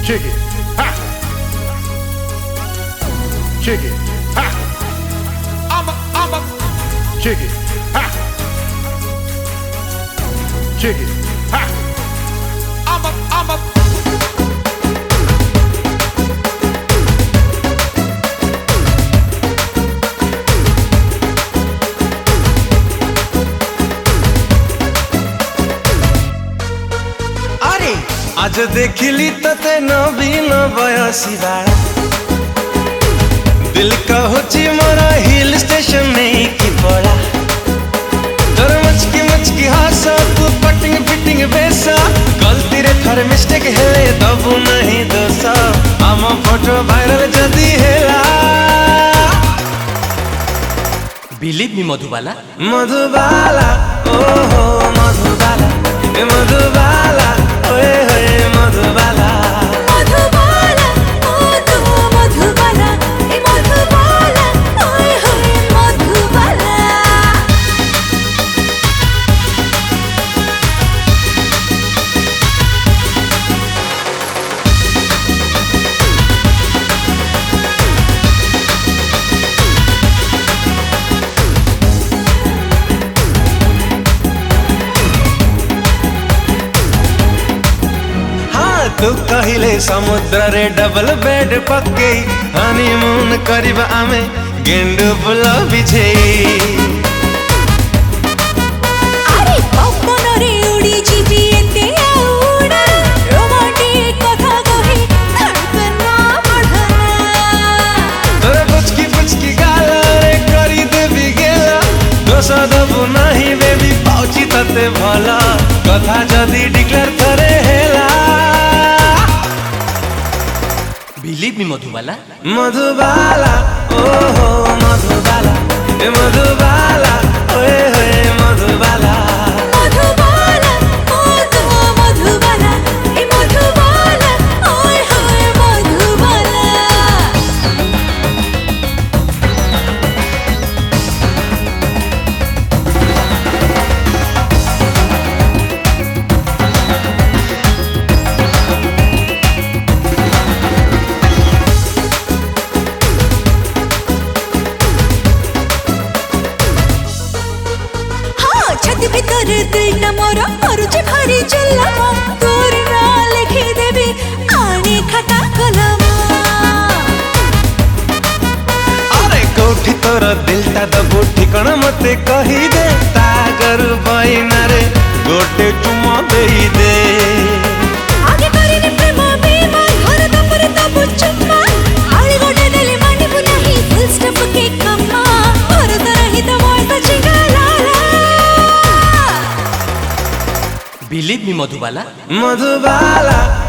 Check it. Ha. Check it. Ha. I'm a. Check it. Ha. Check it. Ha. I'm a. आज देखिली तते नवीन बयसी बाड़ा दिल कहूची मोरा hill station में की पड़ा तोर मचकी हासा तू कटिंग फिटिंग बेसा गलती रे थर मिस्टेक हेले दबू नहीं दोसा हम फोटो वायरल जदी हेला बिलीव मी मधुबाला ओहो मधुबाला ए मधुबाला ओए होए मधुबाला मधुबाला ए मधुबाला ओए होए मधुबाला। तू कहिले समुद्र रे डबल बेड पक्के हनीमून करिब आमे गेंडु फुल बिछे अरे पवन रे उड़ी जीवी एते उड़ा रोमांटिक कथा कही धड़कन बढ़ना तोरे पुचकी गाल रे करी देबी गेला दोष दबु नहीं बेबी पाउची तते भला कथा जदी डिक्लेयर करे हेला बिलीव मी मधुबाला ओहो मधुबाला ए मधुबाला ओए होए मधुबाला मधुबाला ए मधुबाला ओए होए मधुबाला। छत भीतर दिल न मोरा मरुचे भारी चलमा तोर ना लिखी देबी आने खटा कलमा अरे कोठी तोर दिल ता दबो ठिकाना मते कही दे तागर बइना रे गोटे चुमा देई दे आगे करी ने प्रेम बेमान घर तपर तब चुम्मा आली गोटे दिल माने बुनाही फुल स्टॉप के कम्मा और तरही त मोर चिंगाला बिलीव मी मधुबाला मधुबाला